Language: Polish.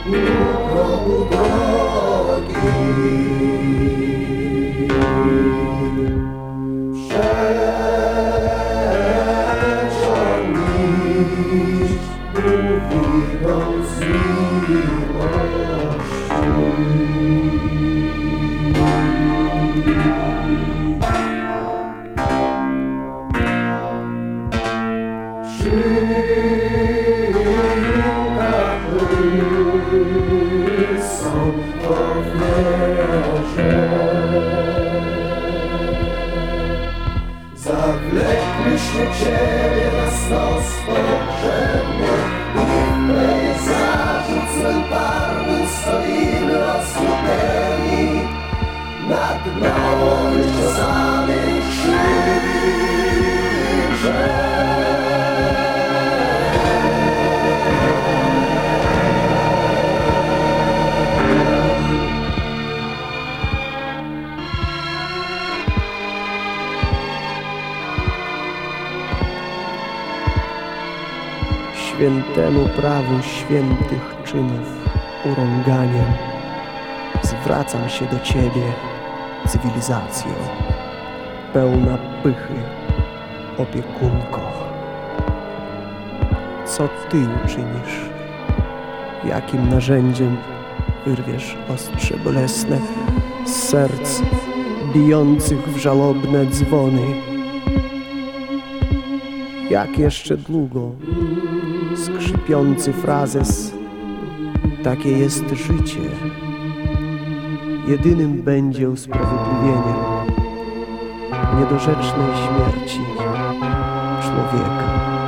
progu drogi. Przeciągnij, mówiąc z są ofierze. Zawlekliśmy Ciebie na stos pogrzebny i w pejzażu cmentarnym stoimy osłupieni nad nowych czasanych krzyżem. Świętemu prawu świętych czynów urąganiem zwracam się do Ciebie, cywilizacjo, pełna pychy, opiekunko. Co Ty uczynisz? Jakim narzędziem wyrwiesz ostrze bolesne z serc bijących w żałobne dzwony? Jak jeszcze długo skrzypiący frazes, takie jest życie, jedynym będzie usprawiedliwieniem niedorzecznej śmierci człowieka.